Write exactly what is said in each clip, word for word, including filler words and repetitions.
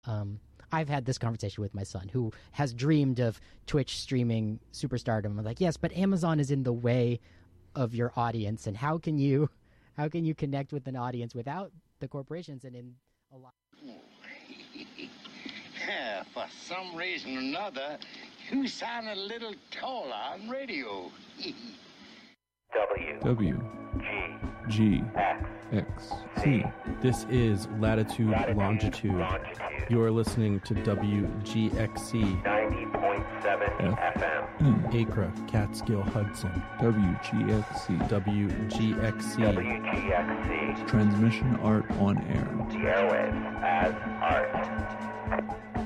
Um, I've had this conversation with my son, who has dreamed of Twitch streaming superstardom. I'm like, yes, but Amazon is in the way of your audience, and how can you, how can you connect with an audience without the corporations? And in a lot, yeah, for some reason or another, you sound a little taller on radio. W. W. G. G. X. X. C. This is Latitude, Latitude, Longitude. Longitude. You are listening to W G X C, ninety point seven F. F M. Acre, Catskill, Hudson. W G X C. W G X C. W G X C. Transmission art on air. The airwaves as art.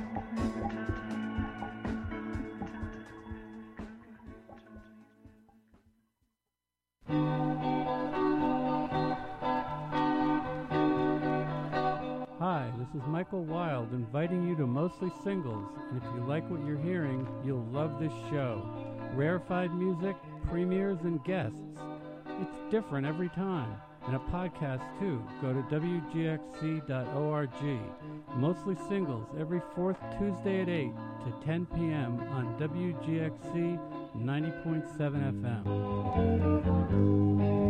Hi, this is Michael Wild inviting you to Mostly Singles, and if you like what you're hearing, you'll love this show. Rarefied music, premieres, and guests. It's different every time. And a podcast too. Go to W G X C dot org. Mostly Singles every fourth Tuesday at eight to ten p.m. on W G X C ninety point seven F M.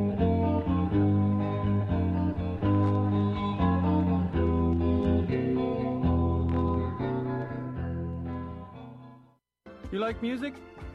You like music?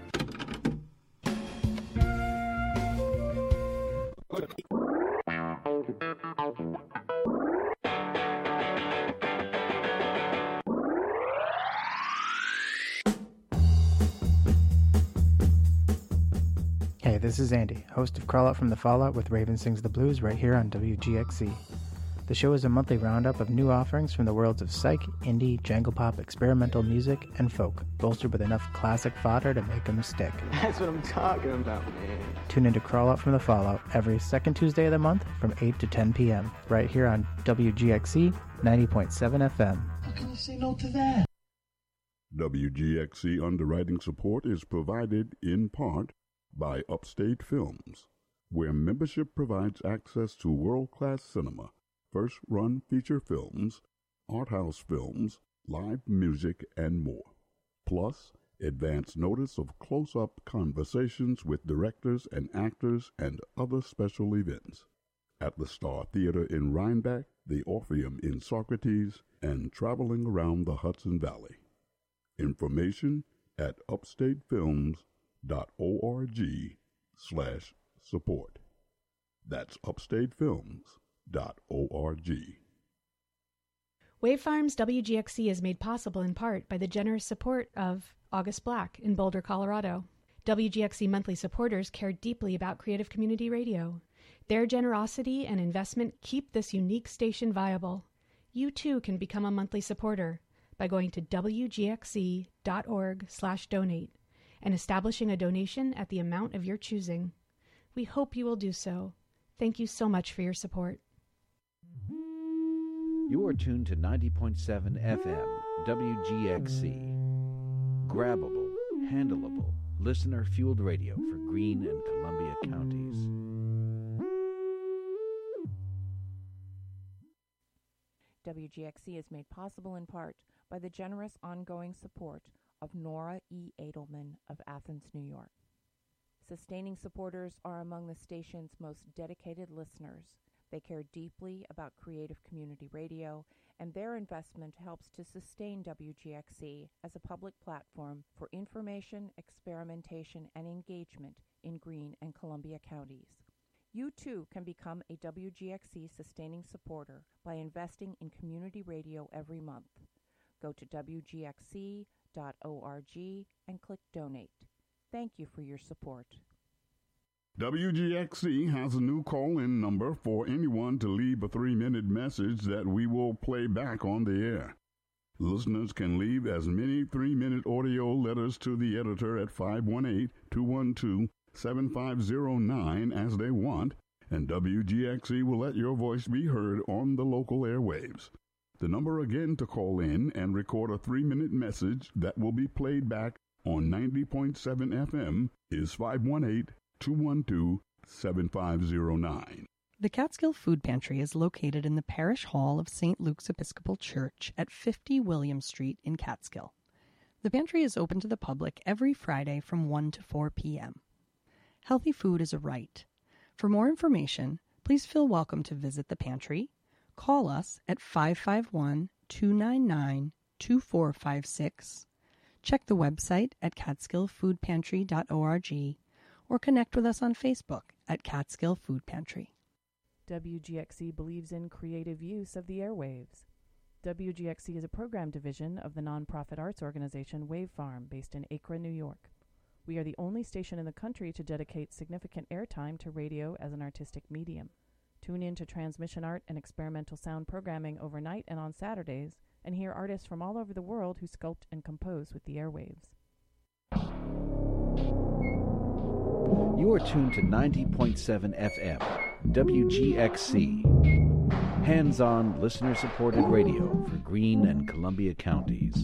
Hey, this is Andy, host of Crawl Out from the Fallout with Raven Sings the Blues right here on W G X C. The show is a monthly roundup of new offerings from the worlds of psych, indie, jangle pop, experimental music, and folk, bolstered with enough classic fodder to make them stick. That's what I'm talking about, man. Tune in to Crawl Out from the Fallout every second Tuesday of the month from eight to ten p.m. right here on W G X C ninety point seven F M. How can you say no to that? W G X C underwriting support is provided in part by Upstate Films, where membership provides access to world-class cinema, first-run feature films, art house films, live music, and more. Plus, advance notice of close-up conversations with directors and actors and other special events at the Star Theater in Rhinebeck, the Orpheum in Socrates, and traveling around the Hudson Valley. Information at upstatefilms dot org slash support. That's upstatefilms dot org. Wave Farms W G X C is made possible in part by the generous support of August Black in Boulder, Colorado. W G X C monthly supporters care deeply about creative community radio. Their generosity and investment keep this unique station viable. You too can become a monthly supporter by going to W G X C dot org slash donate and establishing a donation at the amount of your choosing. We hope you will do so. Thank you so much for your support. You are tuned to ninety point seven F M, W G X C. Grabbable, handleable, listener-fueled radio for Greene and Columbia counties. W G X C is made possible in part by the generous ongoing support of Nora E. Edelman of Athens, New York. Sustaining supporters are among the station's most dedicated listeners. They care deeply about creative community radio, and their investment helps to sustain W G X C as a public platform for information, experimentation, and engagement in Greene and Columbia counties. You too can become a W G X C sustaining supporter by investing in community radio every month. Go to W G X C dot org and click Donate. Thank you for your support. W G X C has a new call-in number for anyone to leave a three-minute message that we will play back on the air. Listeners can leave as many three-minute audio letters to the editor at five one eight, two one two, seven five zero nine as they want, and W G X C will let your voice be heard on the local airwaves. The number again to call in and record a three-minute message that will be played back on ninety point seven F M is five one eight, two one two, seven five zero nine. The Catskill Food Pantry is located in the Parish Hall of Saint Luke's Episcopal Church at fifty William Street in Catskill. The pantry is open to the public every Friday from one to four p.m. Healthy food is a right. For more information, please feel welcome to visit the pantry. Call us at five five one, two nine nine, two four five six. Check the website at catskill food pantry dot org or connect with us on Facebook at Catskill Food Pantry. W G X C believes in creative use of the airwaves. W G X C is a program division of the nonprofit arts organization Wave Farm, based in Acre, New York. We are the only station in the country to dedicate significant airtime to radio as an artistic medium. Tune in to transmission art and experimental sound programming overnight and on Saturdays, and hear artists from all over the world who sculpt and compose with the airwaves. You are tuned to ninety point seven F M, W G X C. Hands-on, listener-supported radio for Greene and Columbia counties.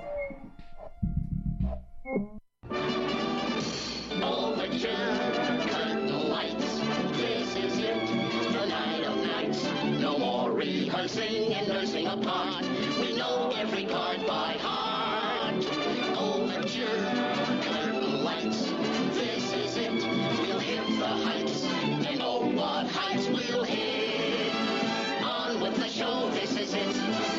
Overture, curtain lights, this is it, the night of nights. No more rehearsing and nursing a part. We know every part by heart. Overture, curtain lights, this is it. We'll hit the heights, and oh, what heights we'll hit. On with the show, this is it.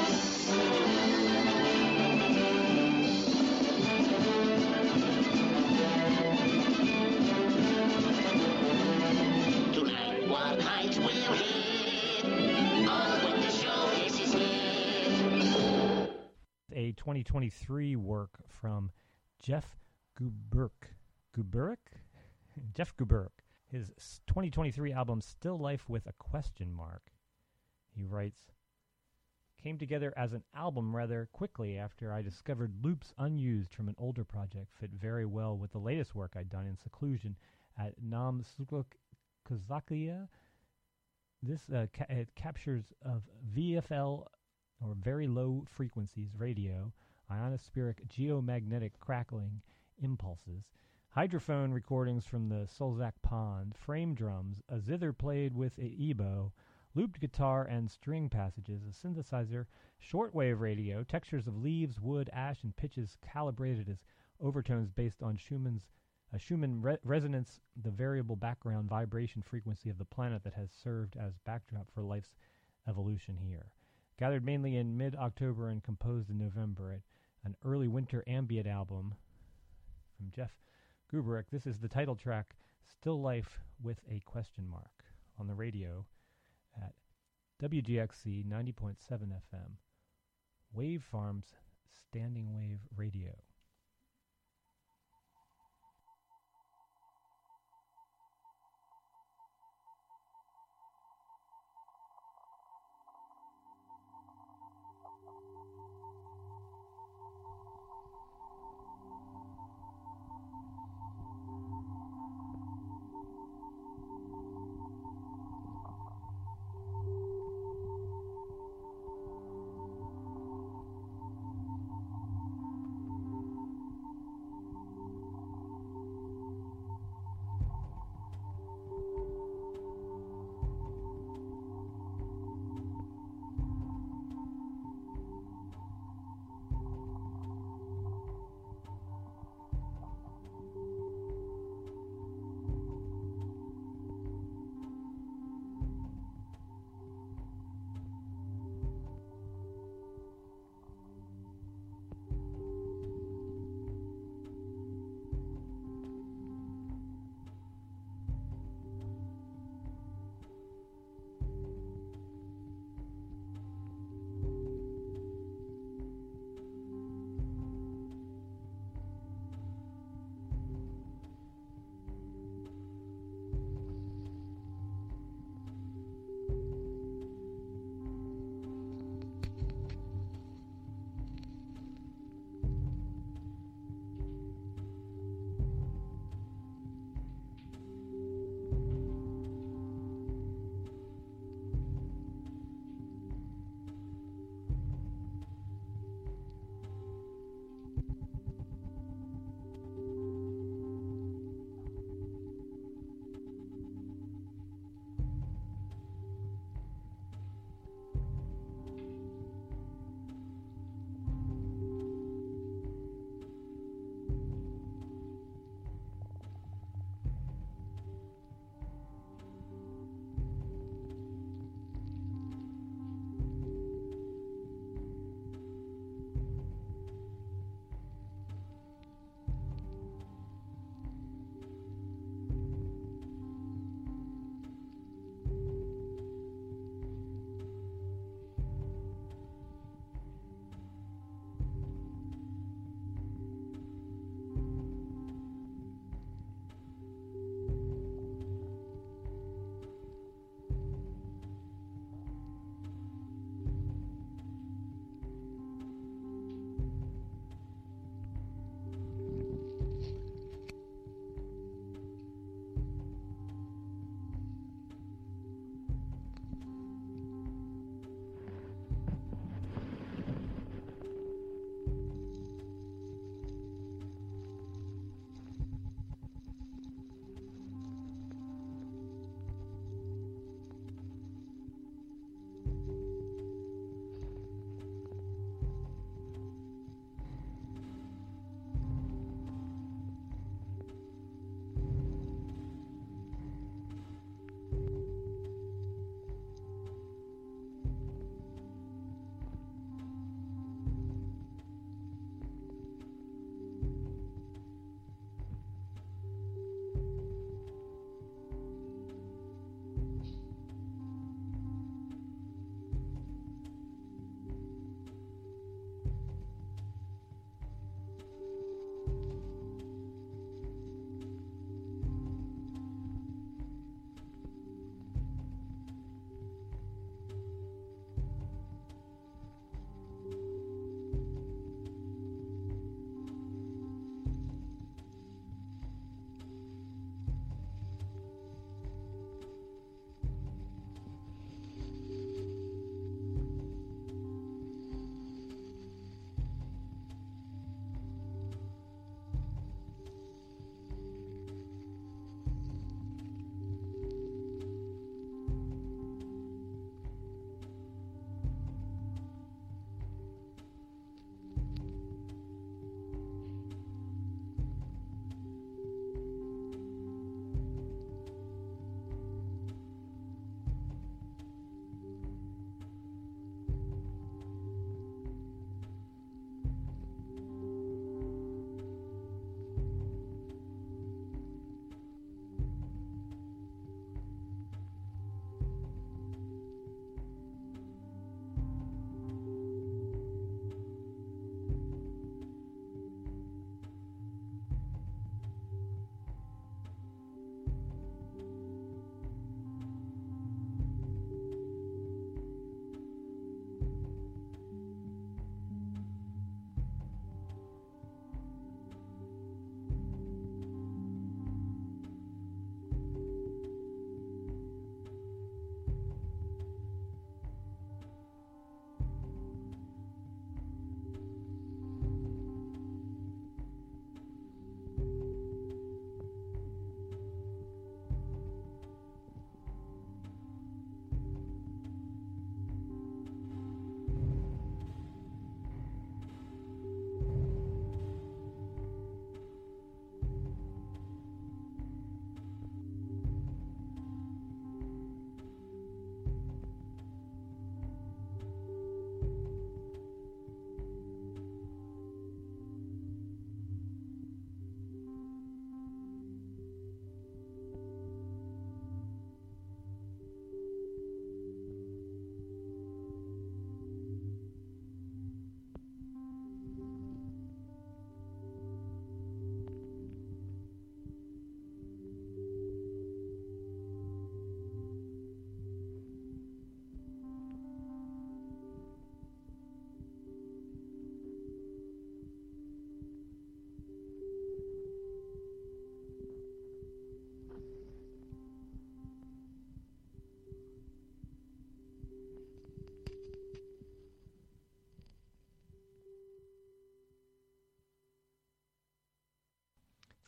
Tonight, what heights we'll hit. On with the show, this is it. A twenty twenty-three work from Jeff Guberk. Guberk? Jeff Guberk. His twenty twenty-three album, Still Life with a Question Mark. He writes, came together as an album rather quickly after I discovered loops unused from an older project fit very well with the latest work I'd done in seclusion at Nam Sukuk Kazakia. This uh, ca- it captures of V F L, or very low frequencies radio, ionospheric geomagnetic crackling impulses, hydrophone recordings from the Solzak Pond, frame drums, a zither played with a ebo, looped guitar and string passages, a synthesizer, shortwave radio, textures of leaves, wood, ash, and pitches calibrated as overtones based on Schumann's a Schumann re- resonance, the variable background vibration frequency of the planet that has served as backdrop for life's evolution here. Gathered mainly in mid-October and composed in November, at an early winter ambient album from Jeff Guberk. This is the title track, Still Life with a Question Mark, on the radio at W G X C ninety point seven F M, Wave Farm's Standing Wave Radio.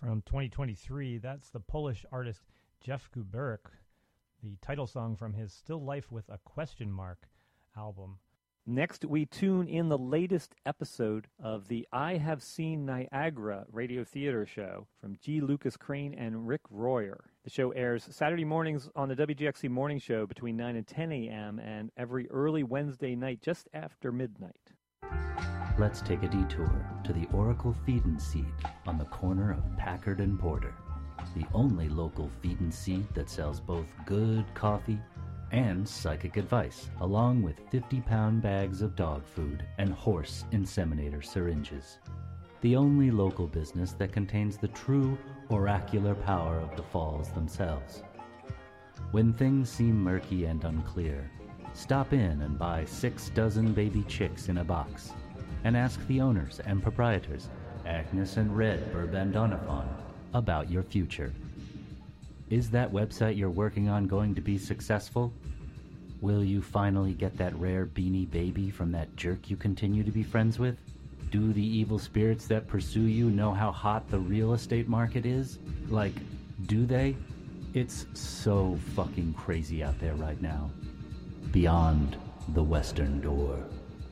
from twenty twenty-three. That's the Polish artist Jeff Guberek, the title song from his Still Life with a Question Mark album. Next, we tune in the latest episode of the I Have Seen Niagara radio theater show from G. Lucas Crane and Rick Royer. The show airs Saturday mornings on the W G X C Morning Show between nine and ten a.m. and every early Wednesday night just after midnight. Let's take a detour to the Oracle Feed and Seed on the corner of Packard and Porter, the only local feed and seed that sells both good coffee and psychic advice, along with fifty-pound bags of dog food and horse inseminator syringes. The only local business that contains the true oracular power of the falls themselves. When things seem murky and unclear, stop in and buy six dozen baby chicks in a box and ask the owners and proprietors, Agnes and Red Burbandonifon, about your future. Is that website you're working on going to be successful? Will you finally get that rare beanie baby from that jerk you continue to be friends with? Do the evil spirits that pursue you know how hot the real estate market is? Like, do they? It's so fucking crazy out there right now. Beyond the Western Door.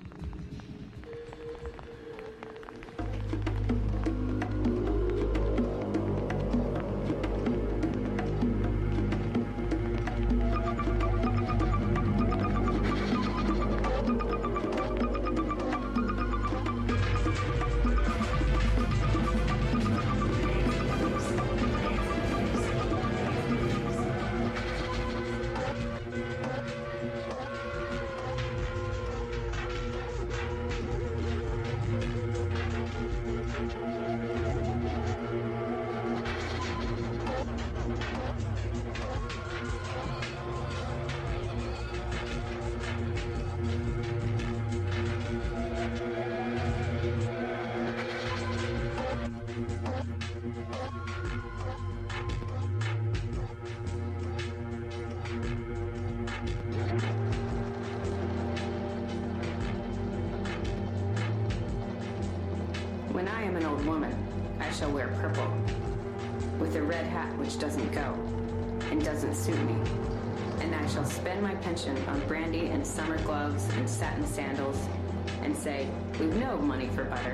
When I am an old woman, I shall wear purple, with a red hat which doesn't go and doesn't suit me, and I shall spend my pension on brandy and summer gloves and satin sandals, and say, we've no money for butter.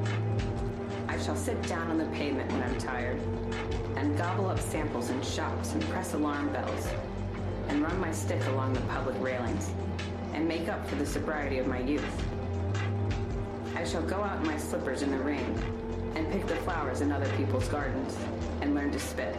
I shall sit down on the pavement when I'm tired, and gobble up samples in shops and press alarm bells, and run my stick along the public railings, and make up for the sobriety of my youth. I shall go out in my slippers in the rain and pick the flowers in other people's gardens and learn to spit.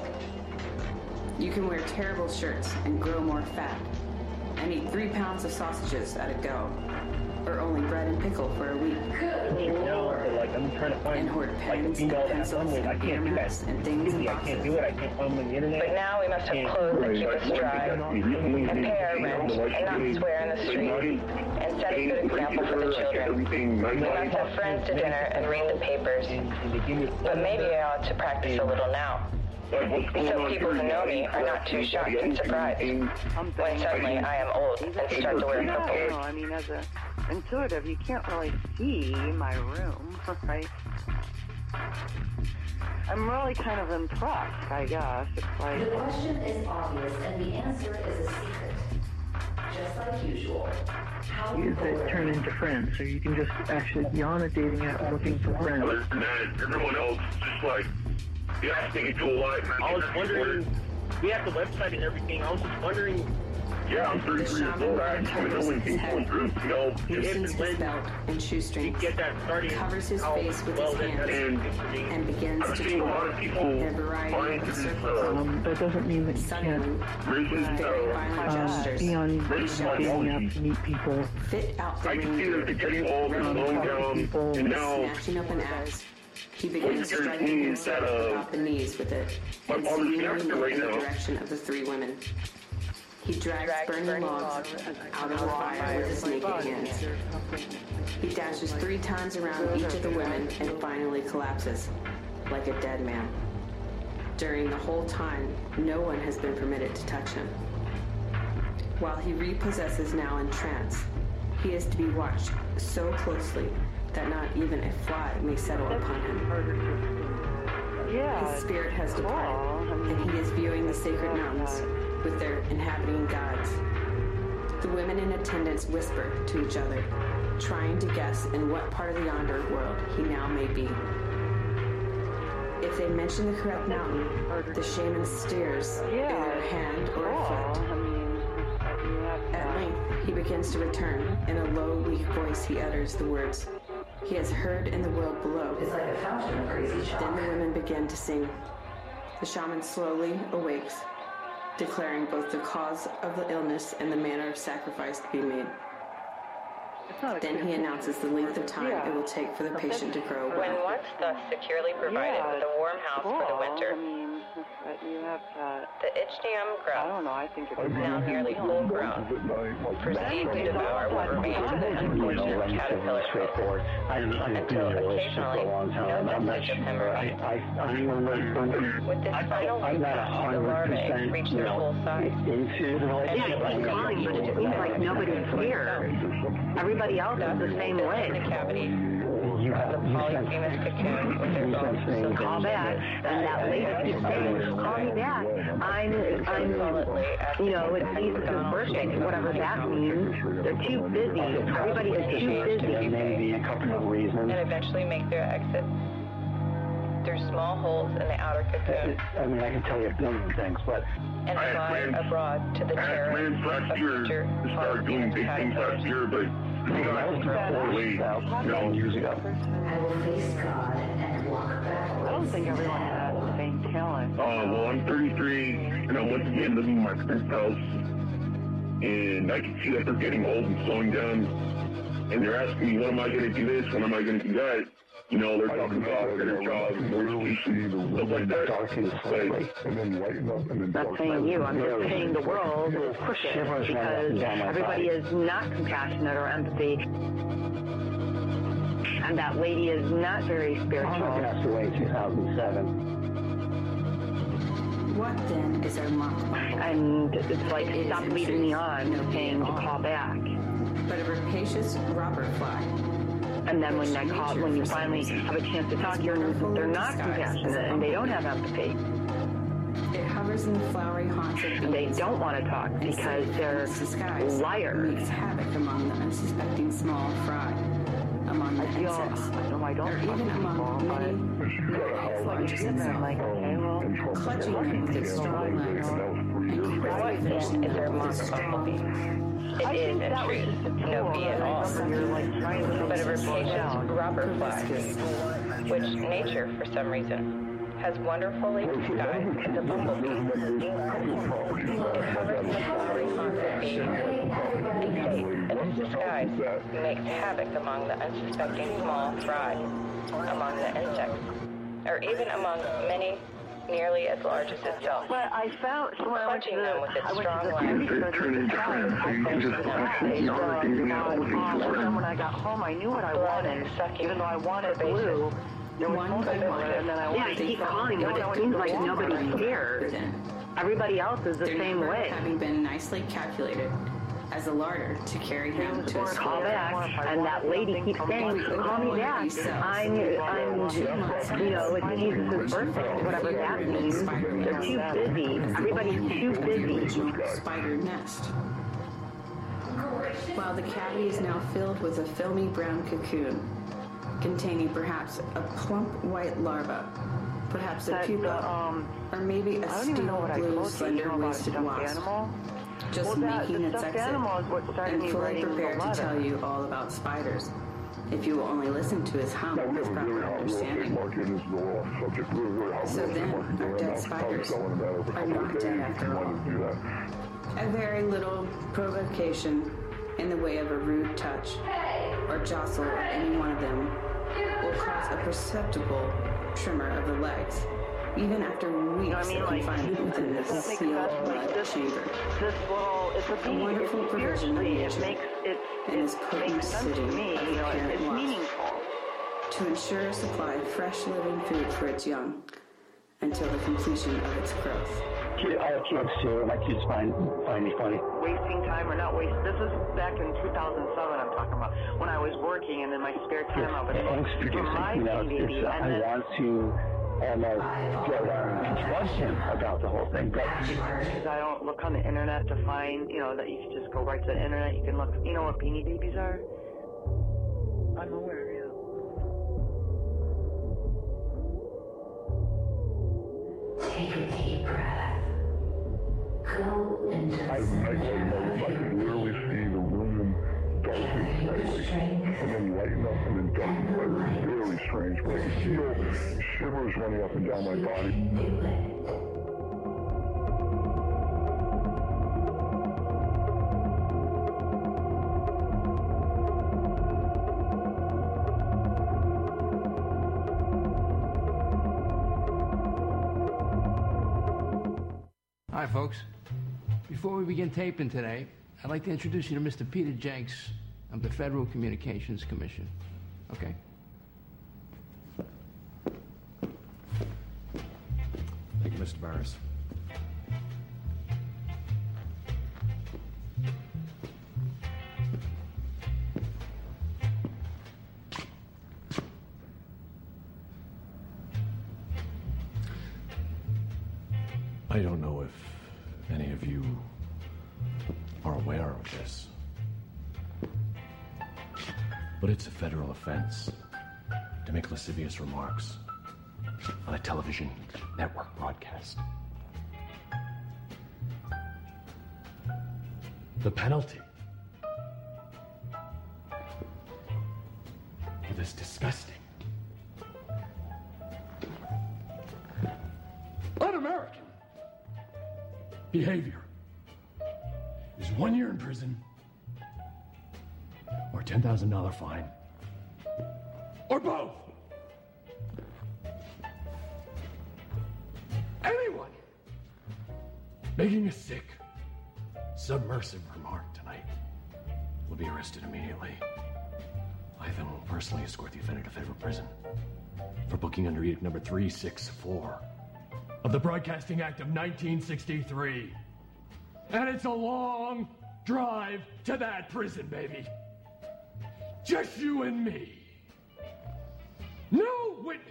You can wear terrible shirts and grow more fat and eat three pounds of sausages at a go, or only bread and pickle for a week. Good Lord. Like, I'm trying to find and hoard pens like, and pencils and I can't do that. and things in I boxes. can't do it. I can't find them on the internet. But now we must have clothes that keep us dry, and pay our rent, and not swear in the street, and set a good example for the children. We must have friends to dinner and read the papers. But maybe I ought to practice a little now, so people who know me are not too shocked and surprised when suddenly I am old and start to wear purple. I mean, as a intuitive, you can't really see my room, right? I'm really kind of impressed, I guess. It's like... The question is obvious, and the answer is a secret. Just like usual. How Use it, turn into friends, so you can just actually be on a dating app looking for friends. Other than that, everyone else is just like, yeah, I think it's all right. I was wondering, we have the website and everything. I was just wondering. Yeah, I'm thirty-three years old. I actually only people in groups, you know. Loosens his belt and shoestrings, get that starting, covers his face with well, his hands, and, and begins I've to seen a twirl lot of people in a variety of circles. Um, that doesn't mean that you Suddenly, can't with very violent uh, gestures, be on he dating shouts, apps to meet people. fit out the I can see that they're getting all this low down, and now, snatching up an axe. He begins Well, striking you're himself that, uh, about the knees with it, my and father's swinging character them right in the now. direction of the three women. He drags, Drags burning, burning logs logs out of the fire with his naked hands. He dashes three times around each of the women and finally collapses, like a dead man. During the whole time, no one has been permitted to touch him. While he repossesses now in trance, he is to be watched so closely that not even a fly may settle upon him. Yeah, his spirit has departed, and he is viewing the sacred mountains with their inhabiting gods. The women in attendance whisper to each other, trying to guess in what part of the yonder world he now may be. If they mention the correct mountain, the shaman steers either a hand or a foot. At length, he begins to return. In a low, weak voice, he utters the words he has heard in the world below. It's like a fountain of crazy chalk. Then the women begin to sing. The shaman slowly awakes, declaring both the cause of the illness and the manner of sacrifice to be made. Then he announces the length of time it will take for the patient to grow well. When once thus securely provided Yeah, with a warm house cool. for the winter, I mean, but you have that. the ichneum grub, I don't know. I think it's now nearly full grown, proceeds to devour what remains of the unfortunate caterpillar straightforward. I, I've been until in a relationship occasionally for a long time. no I'm not vestige of him sure. I, remains. I, I'm, With this final I'm not a the hundred larvae percent, reach you their know, full size. into the relationship. Yeah, it's fine, but it seems like nobody's here. Everybody else is the same way. The cavities You of have the polyphemus cocoon with their bones So so call back, and that lady keeps saying, call me back. I'm, I'm, you know, it's Jesus' birthday, whatever that means. They're too busy. Everybody is too busy. There may be a couple of reasons. and eventually make their exit through small holes in the outer cocoon I mean, I can tell you a million things, but and fly abroad to the terror plans of last year future to start doing big things last year, but we got four late, you know. years ago. I will face God and walk backwards. I don't think everyone has the same talent. Uh, well, I'm thirty-three, and I'm once again living in my parents' house, and I can see that they're getting old and slowing down, and they're asking me, when am I going to do this, when am I going to do that? You know, they're talking about better jobs, more species, stuff like that. Like, and then lighten up, and then Not saying you, I'm just saying the world is crooked because everybody is not compassionate or empathy. And that lady is not very spiritual. I passed away in two thousand seven. What then is our mock? And it's like, It stop is in leading me truth on, no saying to pain. call back. But a rapacious robber fly. And then when I call, when you finally have a chance to talk, you're, they're not compassionate and they don't have empathy. It hovers in the flowery haunts of And they don't want to talk because they're liars. Makes havoc among the unsuspecting small fry, among the I feel, insects, I know I don't or talk even to among people, many but large it's like, okay, well, clutching them with its strong legs, and what quickly then fishing is them their with mock its strong bumblebee? It is, in truth, no bee at all, but a rapacious robber fly, which nature, for some reason, has wonderfully disguised as a bumblebee. It hovers in the flowery haunts of bees, and fate, in its disguise, makes havoc among the unsuspecting small fry, among the insects, or even among many nearly as large as itself. But I found, so when I went to Clutching the, them with its I went strong to the legs. They turn into friends, so you can just actually start thinking out what you learn. When I got home, I knew what I wanted, even though I wanted blue. There was one thing, and then I yeah, wanted keep calling, but it seems like nobody's scared. Everybody else is the their same number way. having been nicely calculated as a larder to carry him to his Call back, and that lady keeps saying, call me back. I'm, I'm, you know, it's Jesus' birthday, whatever that means. They're too busy. Everybody's too busy. Spider nest. While the cavity is now filled with a filmy brown cocoon, containing perhaps a plump white larva, perhaps a That, pupa, um, or maybe a I don't even know steel what I blue, told you, you slender know about a waisted stuffed wasp, animal? just Well, that- making the its stuffed exit, animal is what started and me fully writing the prepared to letter. tell you all about spiders, if you will only listen to his hum with proper understanding. So then, our dead spiders are not dead after all. A very little provocation in the way of a rude touch or jostle of any one of them will cause a perceptible tremor of the legs, even after weeks I mean, of like, confinement within this it makes sealed that- blood this, chamber. This little, it's a, A bee, wonderful it's provision of spiritually, nature it makes, it's, in this it potent makes sense to city me, of you the know, parent it's wasp, meaningful. to ensure a supply of fresh living food for its young until the completion of its growth. I have kids too, and my kids find, find me funny. Wasting time or not wasting. This is back in two thousand seven I'm talking about, when I was working and in my spare time I was Thanks for for my producing, you know, T V, it's, and I then want to almost get uh, trust him about the whole thing. But because I don't look on the internet to find, you know, that you can just go right to the internet. You can look, you know what Beanie Babies are? I'm aware, yeah. Take a deep breath. Go into I, I, I, I can literally see the room darken slightly, and then lighten up, and then darken slightly. It's really strange, but I can feel shivers running up and down my body. Hi, folks. Before we begin taping today, I'd like to introduce you to Mister Peter Jenks of the Federal Communications Commission. Okay? Thank you, Mister Barris. I don't know if any of you are aware of this, but it's a federal offense to make lascivious remarks on a television network broadcast. The penalty for this disgusting, un-American behavior is one year in prison or a ten thousand dollars fine or both. Anyone making a sick, submersive remark tonight will be arrested immediately. I then will personally escort the offender to federal prison for booking under edict number three sixty-four of the Broadcasting Act of nineteen sixty-three. And it's a long drive to that prison, baby. Just you and me. No witnesses.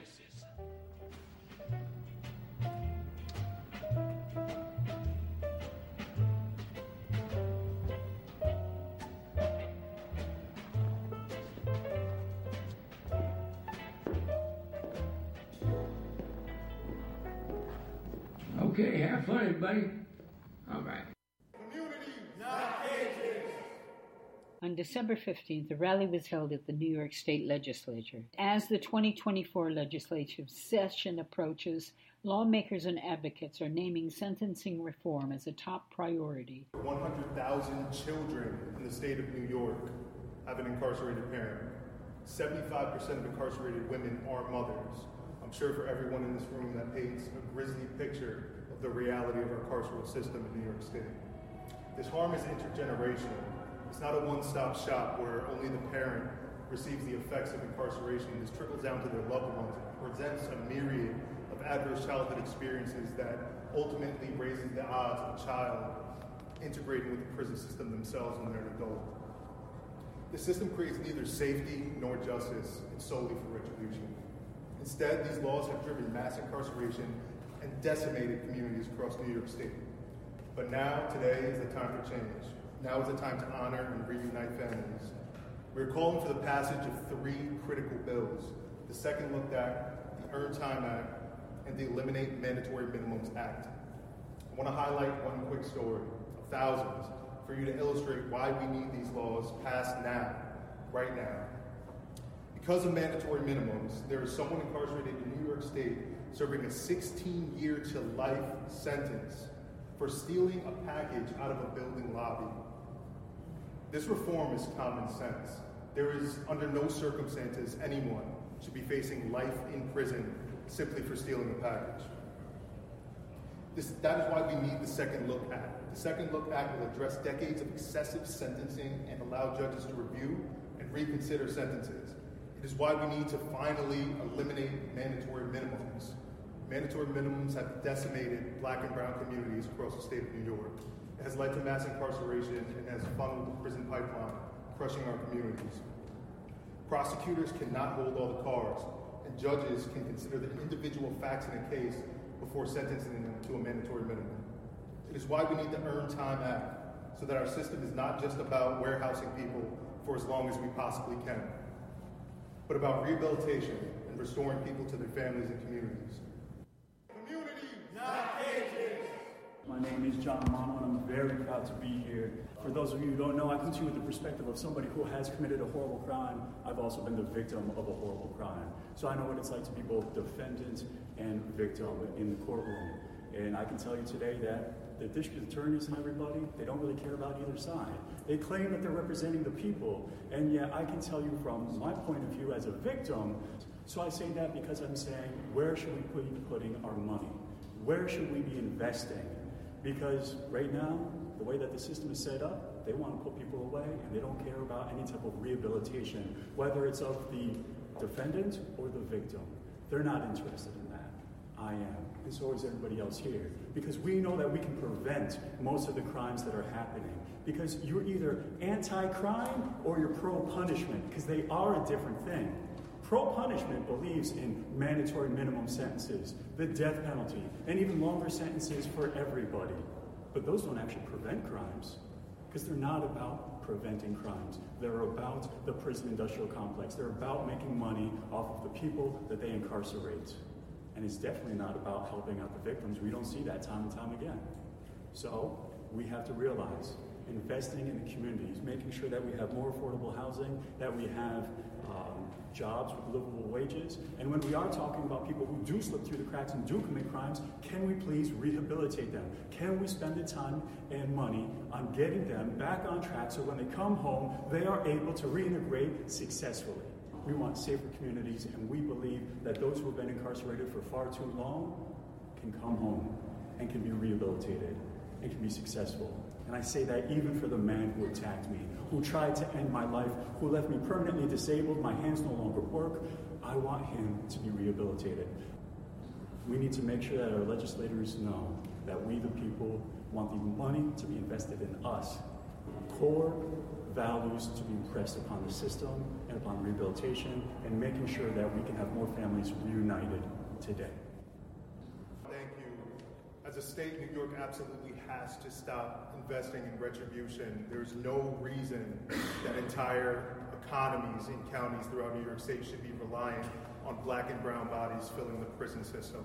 Okay, have fun, everybody. All right. On December fifteenth, a rally was held at the New York State Legislature. As the twenty twenty-four legislative session approaches, lawmakers and advocates are naming sentencing reform as a top priority. one hundred thousand children in the state of New York have an incarcerated parent. seventy-five percent of incarcerated women are mothers. I'm sure for everyone in this room that paints a grisly picture of the reality of our carceral system in New York State. This harm is intergenerational. It's not a one-stop shop where only the parent receives the effects of incarceration. This trickles down to their loved ones. It presents a myriad of adverse childhood experiences that ultimately raises the odds of a child integrating with the prison system themselves when they're an adult. The system creates neither safety nor justice. It's solely for retribution. Instead, these laws have driven mass incarceration and decimated communities across New York State. But now, today, is the time for change. Now is the time to honor and reunite families. We're calling for the passage of three critical bills: the Second Look Act, the Earned Time Act, and the Eliminate Mandatory Minimums Act. I want to highlight one quick story of thousands for you to illustrate why we need these laws passed now, right now. Because of mandatory minimums, there is someone incarcerated in New York State serving a sixteen-year-to-life sentence for stealing a package out of a building lobby. This reform is common sense. There is, under no circumstances, anyone should be facing life in prison simply for stealing a package. This, that is why we need the Second Look Act. The Second Look Act will address decades of excessive sentencing and allow judges to review and reconsider sentences. It is why we need to finally eliminate mandatory minimums. Mandatory minimums have decimated black and brown communities across the state of New York. It has led to mass incarceration and has funneled the prison pipeline, crushing our communities. Prosecutors cannot hold all the cards, and judges can consider the individual facts in a case before sentencing them to a mandatory minimum. It is why we need the Earned Time Act, so that our system is not just about warehousing people for as long as we possibly can, but about rehabilitation and restoring people to their families and communities. Community, not cages! My name is John Romano, and I'm very proud to be here. For those of you who don't know, I come to you with the perspective of somebody who has committed a horrible crime. I've also been the victim of a horrible crime. So I know what it's like to be both defendant and victim in the courtroom. And I can tell you today that the district attorneys and everybody, they don't really care about either side. They claim that they're representing the people, and yet I can tell you from my point of view as a victim, so I say that because I'm saying, where should we be putting our money? Where should we be investing? Because right now, the way that the system is set up, they want to put people away, and they don't care about any type of rehabilitation, whether it's of the defendant or the victim. They're not interested in that. I am, and so is everybody else here. Because we know that we can prevent most of the crimes that are happening. Because you're either anti-crime or you're pro-punishment, because they are a different thing. Pro-punishment believes in mandatory minimum sentences, the death penalty, and even longer sentences for everybody. But those don't actually prevent crimes, because they're not about preventing crimes. They're about the prison industrial complex. They're about making money off of the people that they incarcerate. And it's definitely not about helping out the victims. We don't see that time and time again. So we have to realize, investing in the communities, making sure that we have more affordable housing, that we have um, jobs with livable wages. And when we are talking about people who do slip through the cracks and do commit crimes, can we please rehabilitate them? Can we spend the time and money on getting them back on track so when they come home, they are able to reintegrate successfully? We want safer communities, and we believe that those who have been incarcerated for far too long can come home and can be rehabilitated and can be successful. And I say that even for the man who attacked me, who tried to end my life, who left me permanently disabled, my hands no longer work. I want him to be rehabilitated. We need to make sure that our legislators know that we, the people, want the money to be invested in us. Core values to be impressed upon the system and upon rehabilitation, and making sure that we can have more families reunited today. Thank you. As a state, New York absolutely has to stop investing in retribution. There's no reason that entire economies in counties throughout New York State should be reliant on black and brown bodies filling the prison system.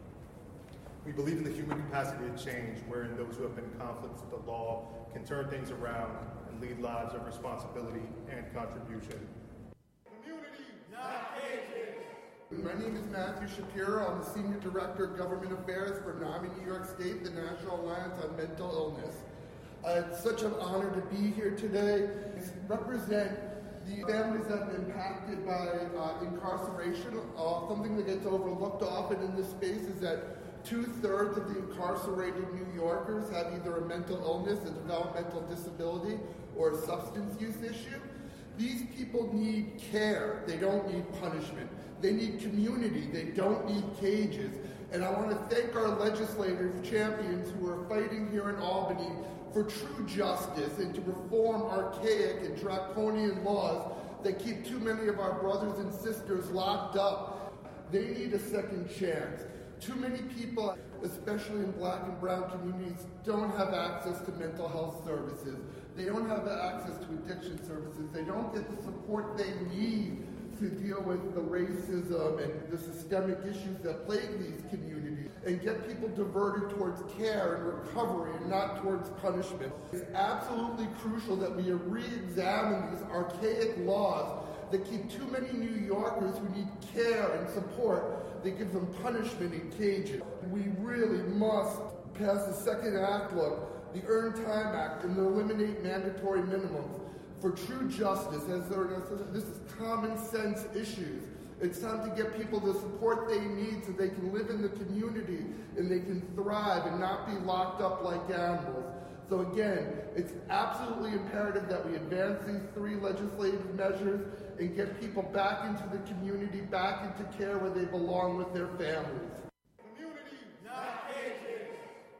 We believe in the human capacity to change, wherein those who have been in conflict with the law can turn things around and lead lives of responsibility and contribution. Community, not cages. My name is Matthew Shapiro. I'm the Senior Director of Government Affairs for NAMI New York State, the National Alliance on Mental Illness. Uh, it's such an honor to be here today to represent the families that have been impacted by uh, incarceration. Uh, something that gets overlooked often in this space is that two-thirds of the incarcerated New Yorkers have either a mental illness, a developmental disability, or a substance use issue. These people need care. They don't need punishment. They need community. They don't need cages. And I want to thank our legislative champions who are fighting here in Albany for true justice and to reform archaic and draconian laws that keep too many of our brothers and sisters locked up. They need a second chance. Too many people, especially in black and brown communities, don't have access to mental health services. They don't have access to addiction services. They don't get the support they need to deal with the racism and the systemic issues that plague these communities and get people diverted towards care and recovery and not towards punishment. It's absolutely crucial that we re-examine these archaic laws that keep too many New Yorkers who need care and support, they give them punishment in cages. We really must pass the second act, look, the Earned Time Act, and eliminate mandatory minimums for true justice, as there are, this is common sense issues. It's time to get people the support they need so they can live in the community and they can thrive and not be locked up like animals. So again, it's absolutely imperative that we advance these three legislative measures and get people back into the community, back into care where they belong with their families. Community, not cages.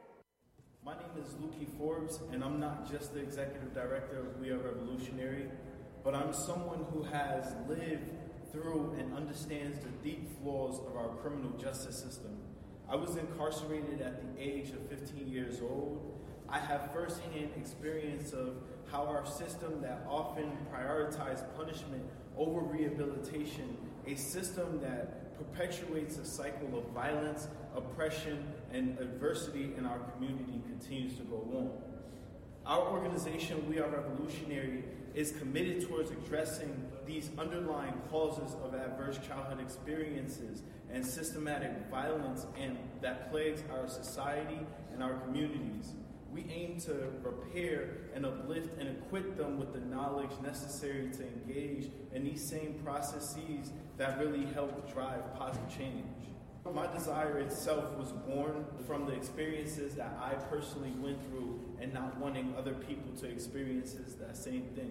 My name is Lukey Forbes, and I'm not just the executive director of We Are Revolutionary, but I'm someone who has lived through and understands the deep flaws of our criminal justice system. I was incarcerated at the age of fifteen years old. I have firsthand experience of how our system that often prioritizes punishment over rehabilitation, a system that perpetuates a cycle of violence, oppression, and adversity in our community continues to go on. Our organization, We Are Revolutionary, is committed towards addressing these underlying causes of adverse childhood experiences and systematic violence and that plagues our society and our communities. We aim to repair and uplift and equip them with the knowledge necessary to engage in these same processes that really help drive positive change. My desire itself was born from the experiences that I personally went through and not wanting other people to experience that same thing.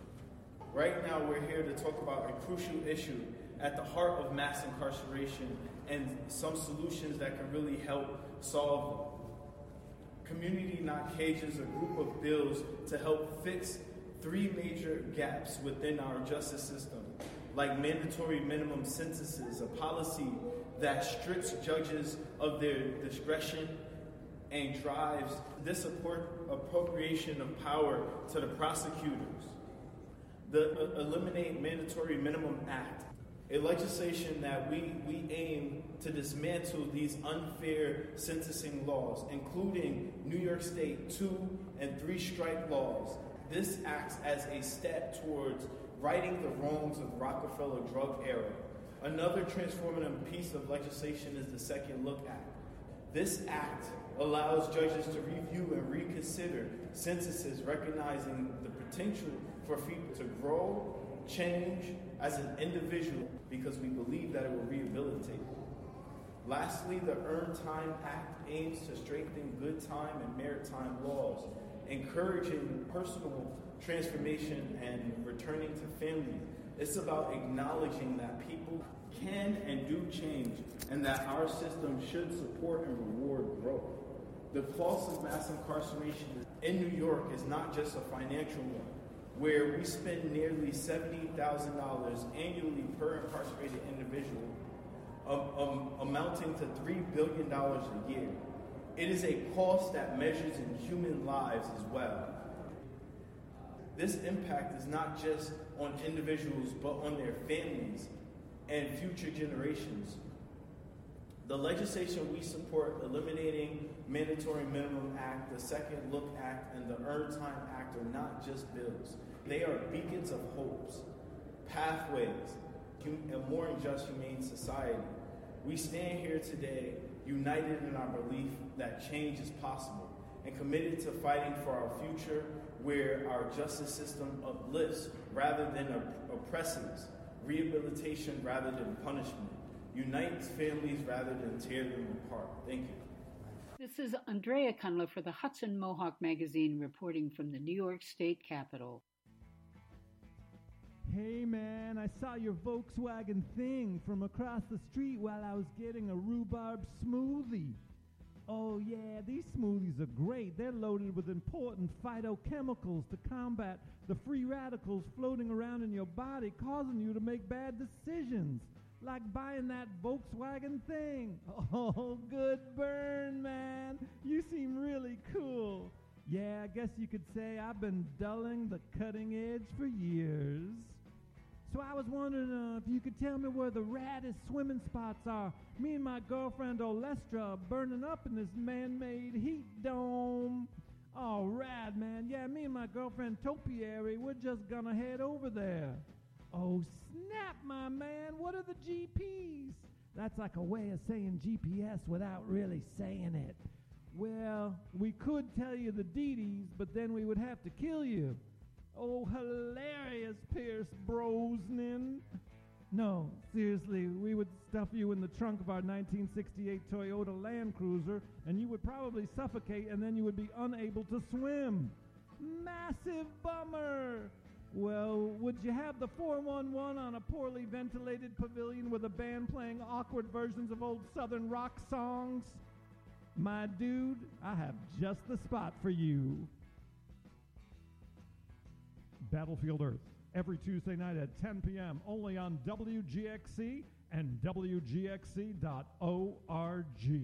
Right now, we're here to talk about a crucial issue at the heart of mass incarceration and some solutions that can really help solve them. Community Not Cages, a group of bills to help fix three major gaps within our justice system, like mandatory minimum sentences, a policy that strips judges of their discretion and drives disappropriation of power to the prosecutors. The Eliminate Mandatory Minimum Act, a legislation that we, we aim to dismantle these unfair sentencing laws, including New York State two and three strike laws. This acts as a step towards righting the wrongs of Rockefeller drug era. Another transformative piece of legislation is the Second Look Act. This act allows judges to review and reconsider sentences, recognizing the potential for people to grow, change as an individual, because we believe that it will rehabilitate. Lastly, the Earned Time Act aims to strengthen good time and maritime laws, encouraging personal transformation and returning to family. It's about acknowledging that people can and do change, and that our system should support and reward growth. The cost of mass incarceration in New York is not just a financial one, where we spend nearly seventy thousand dollars annually per incarcerated individual, um, um, amounting to three billion dollars a year. It is a cost that measures in human lives as well. This impact is not just on individuals, but on their families and future generations. The legislation we support, eliminating Mandatory Minimum Act, the Second Look Act, and the Earned Time Act, are not just bills. They are beacons of hopes, pathways, a more just, humane society. We stand here today united in our belief that change is possible and committed to fighting for our future, where our justice system uplifts rather than oppresses, rehabilitation rather than punishment, unites families rather than tear them apart. Thank you. This is Andrea Cunliffe for the Hudson Mohawk Magazine, reporting from the New York State Capitol. Hey man, I saw your Volkswagen thing from across the street while I was getting a rhubarb smoothie. Oh yeah, these smoothies are great. They're loaded with important phytochemicals to combat the free radicals floating around in your body, causing you to make bad decisions, like buying that Volkswagen thing. Oh, good burn, man. You seem really cool. Yeah, I guess you could say I've been dulling the cutting edge for years. So I was wondering uh, if you could tell me where the raddest swimming spots are. Me and my girlfriend Olestra are burning up in this man-made heat dome. Oh, rad, man. Yeah, me and my girlfriend Topiary, we're just gonna head over there. Oh, snap, my man. What are the G Ps? That's like a way of saying G P S without really saying it. Well, we could tell you the D Ds, but then we would have to kill you. Oh, hilarious, Pierce Brosnan. No, seriously, we would stuff you in the trunk of our nineteen sixty-eight Toyota Land Cruiser, and you would probably suffocate, and then you would be unable to swim. Massive bummer. Well, would you have the four one one on a poorly ventilated pavilion with a band playing awkward versions of old Southern rock songs? My dude, I have just the spot for you. Battlefield Earth, every Tuesday night at ten p.m. only on W G X C and W G X C dot org.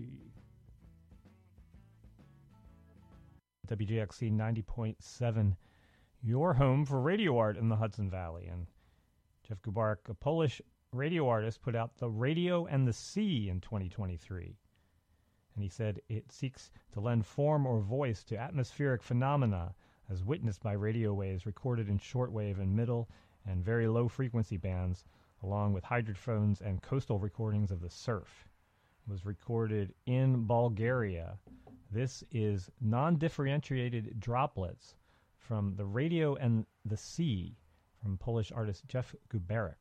W G X C ninety point seven, your home for radio art in the Hudson Valley. And Jeff Gubarek, a Polish radio artist, put out The Radio and the Sea in twenty twenty-three. And he said it seeks to lend form or voice to atmospheric phenomena as witnessed by radio waves recorded in shortwave and middle and very low frequency bands, along with hydrophones and coastal recordings of the surf. It was recorded in Bulgaria. This is non-differentiated droplets from The Radio and the Sea from Polish artist Jeff Gubarek.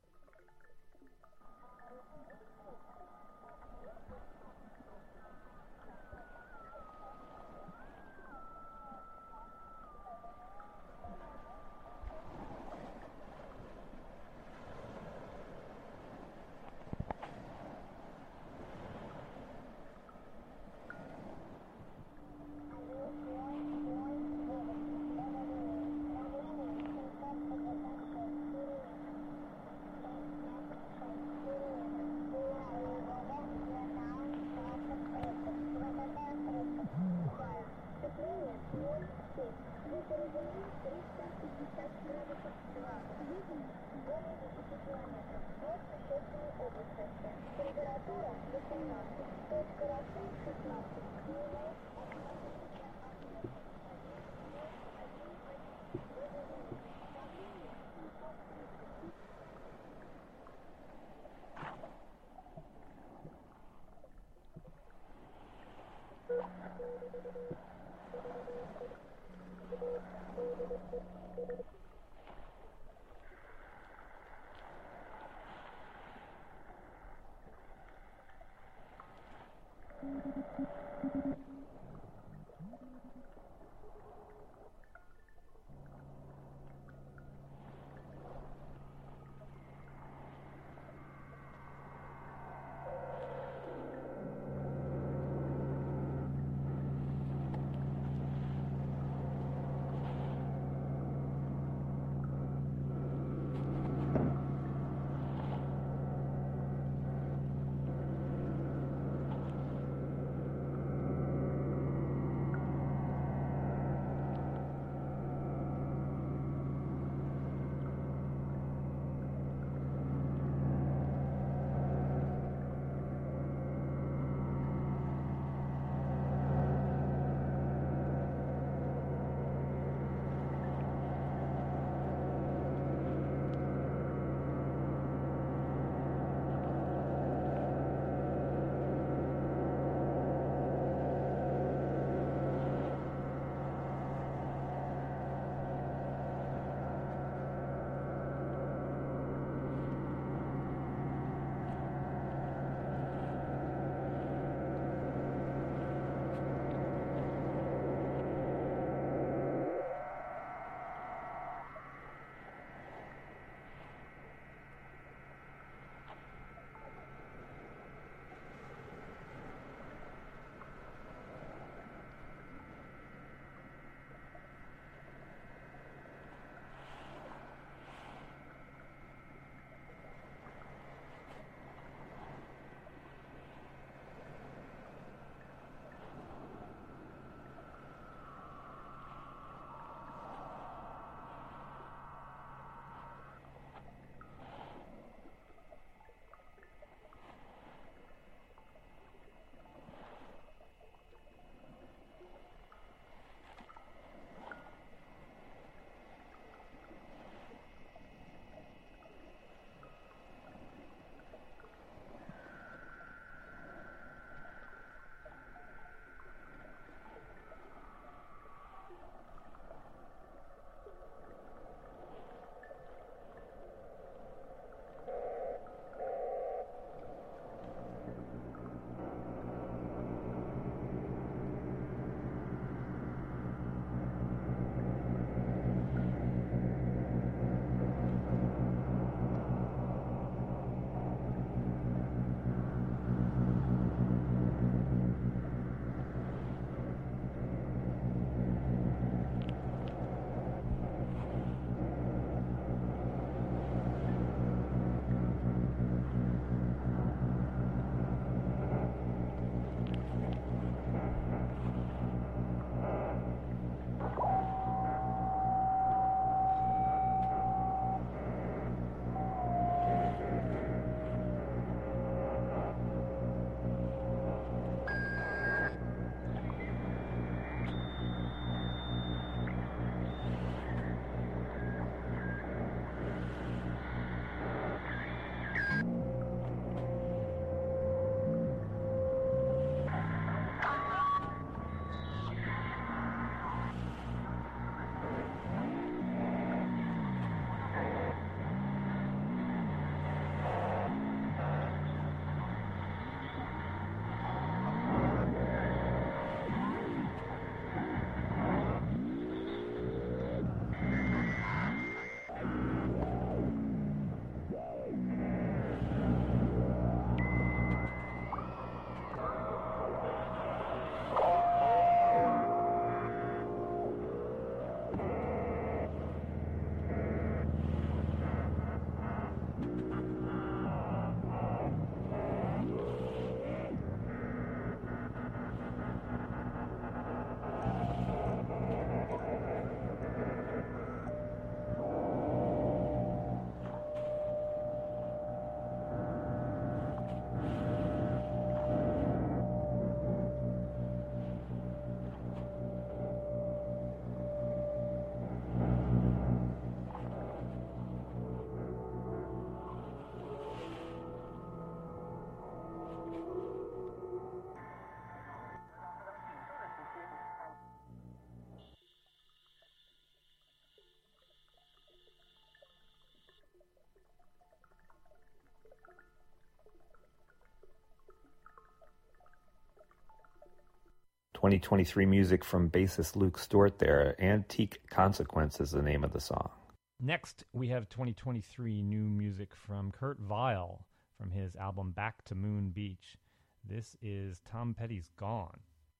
twenty twenty-three music from bassist Luke Stewart there. Antique Consequence is the name of the song. Next, we have twenty twenty-three new music from Kurt Vile from his album Back to Moon Beach. This is Tom Petty's Gone.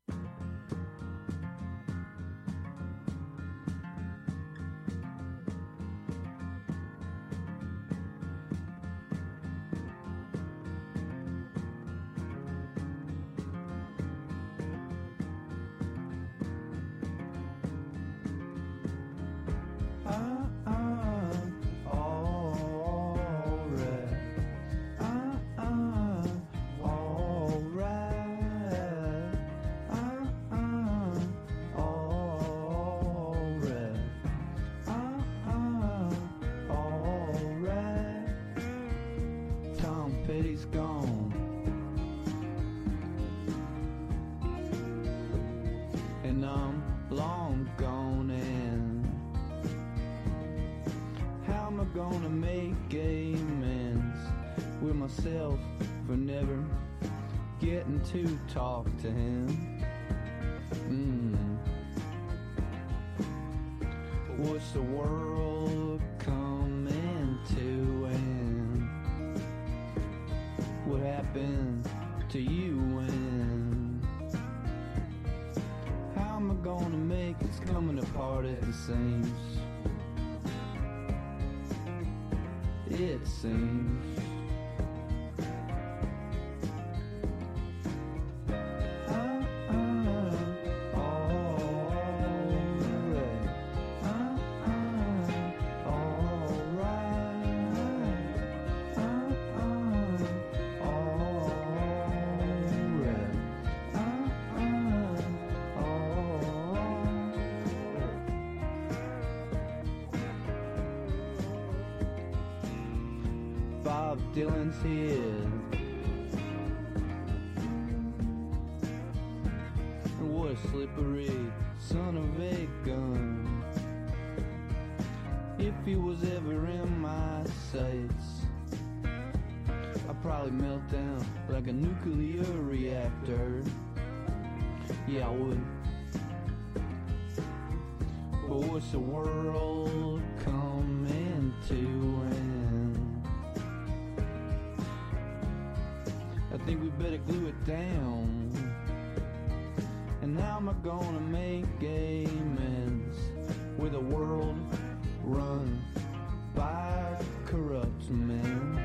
To talk to him. Mm. What's the world coming to, and what happened to you, and how am I gonna make it's coming apart at the seams? It seems. Bob Dylan's here. What a slippery son of a gun. If he was ever in my sights, I'd probably melt down like a nuclear reactor. Yeah, I would. But what's the world coming to, and I think we better glue it down. And how am I gonna make amends with a world run by corrupt men?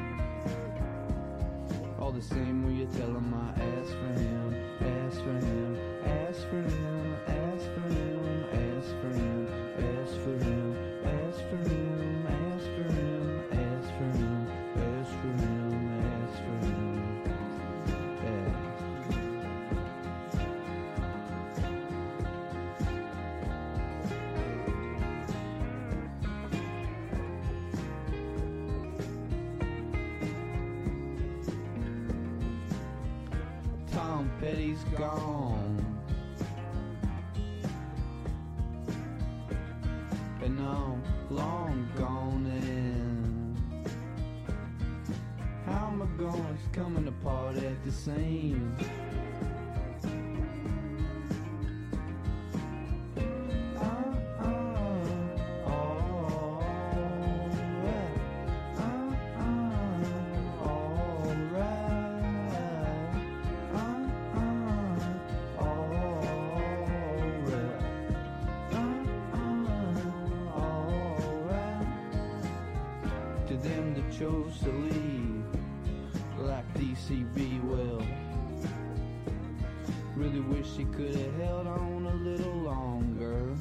All the same, will you tell him I asked for him, asked for him, asked for him, asked for him, asked for him, asked for him, asked for him, asked for him, asked for him, asked for him, asked for him. Tom Petty's gone, and I'm long gone, and how am I going? It's coming apart at the seams. To them that chose to leave, like D C B, well, really wish he could have held on a little longer.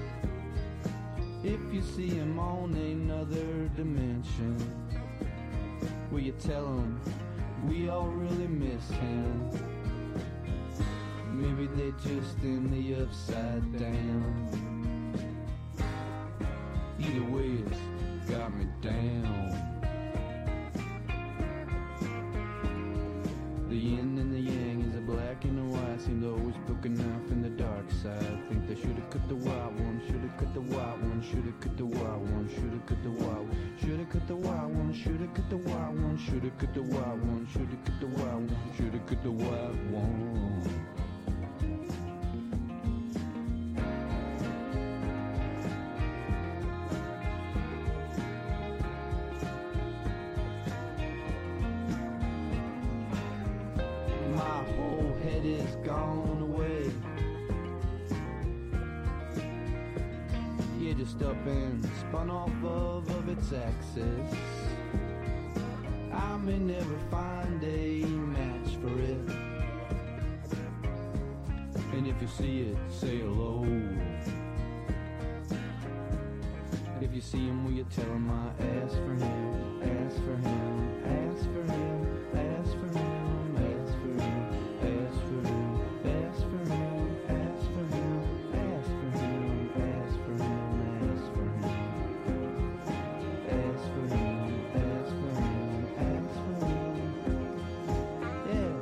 If you see him on another dimension, will you tell him we all really miss him? Maybe they're just in the upside down. Either way, it's got me down. The yin and the yang is a black and a white. Seem to always poke a knife in the dark side. Think they should've cut the white one, should've cut the white one, should've cut the white one, should've cut the white one, should've cut the white one, should've cut the white one, should've cut the white one, should've cut the white one, should've cut the white one. head is gone away. You're just up and spun off of, of its axis. I may never find a match for it. And if you see it, say hello. And if you see him, will you tell him I asked for him, asked for him, asked for him, asked for him, asked for him, asked for him, asked for him, asked for him, asked for him, asked for him, asked for him, asked for him, asked for him, asked for him, yeah.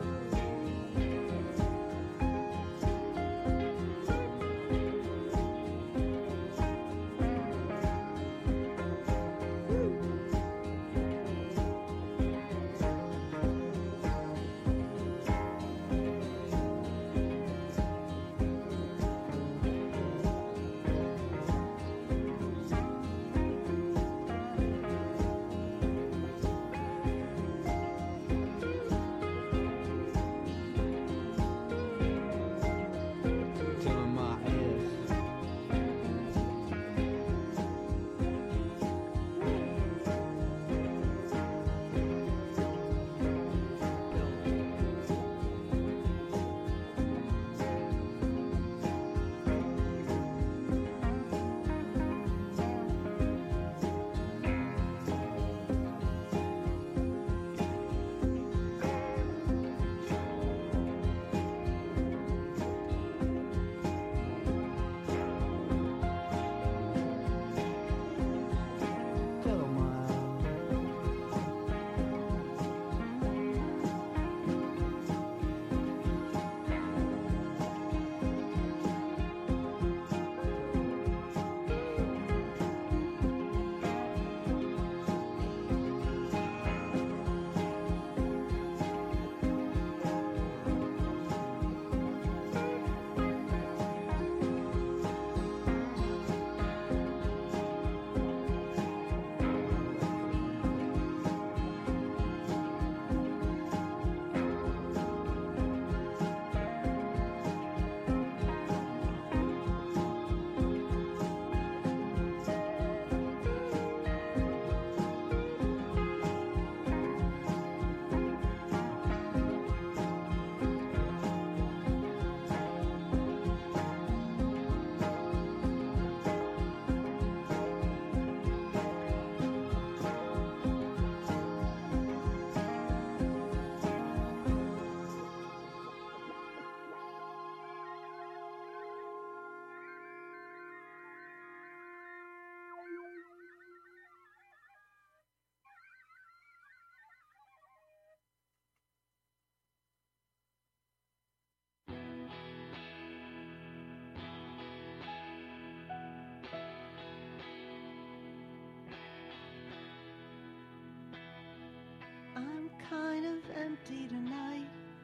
I'm kind of empty tonight.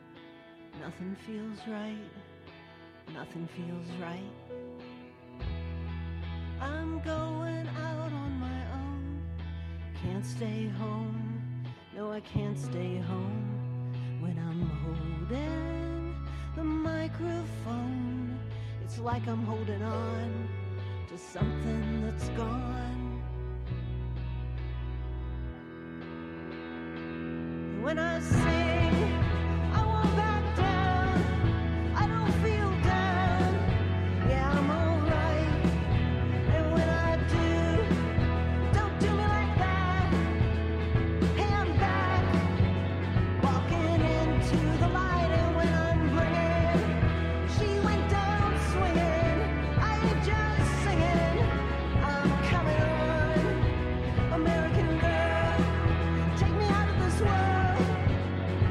Nothing feels right. Nothing feels right. I'm going out on my own. Can't stay home. No, I can't stay home. When I'm holding the microphone, it's like I'm holding on to something that's gone. When I sing, I won't back down. I don't feel down. Yeah, I'm alright. And when I do, don't do me like that. Hey, I'm back, walking into the light. And when I'm bringing, she went down swinging. I ain't just singing, I'm coming on. American girl, take me out of this world.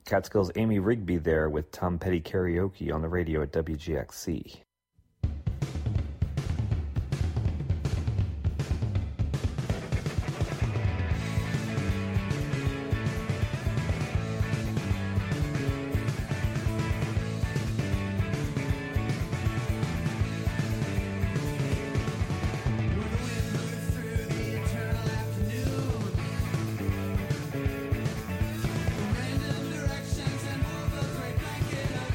Catskills' Amy Rigby there with Tom Petty Karaoke on the radio at W G X C.